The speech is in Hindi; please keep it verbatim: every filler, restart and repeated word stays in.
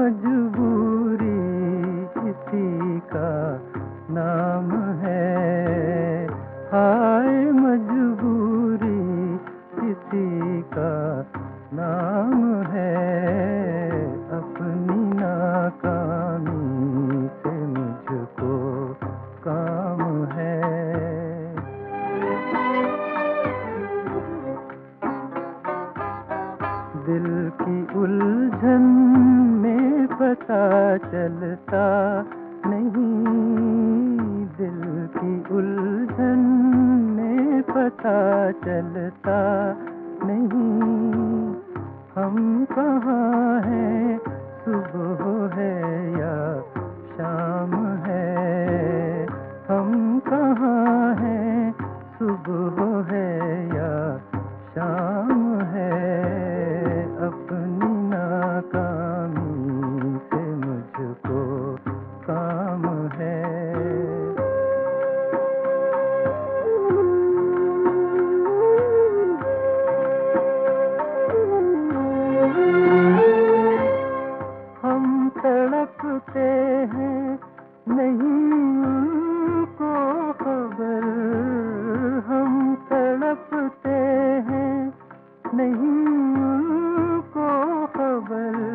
मजबूरी इसी का नाम है, हाय मजबूरी इसी का नाम है। अपनी नाकामी से मुझको काम है। दिल की उलझन में पता चलता नहीं, दिल की उलझन में पता चलता नहीं। हम कहाँ हैं, सुबह है या शाम है। हम कहाँ हैं, सुबह है या शाम है। अपनी नाकामी से मुझको काम है। हम तड़पते हैं नहीं उनको खबर, हम तड़पते हैं नहीं उनको खबर।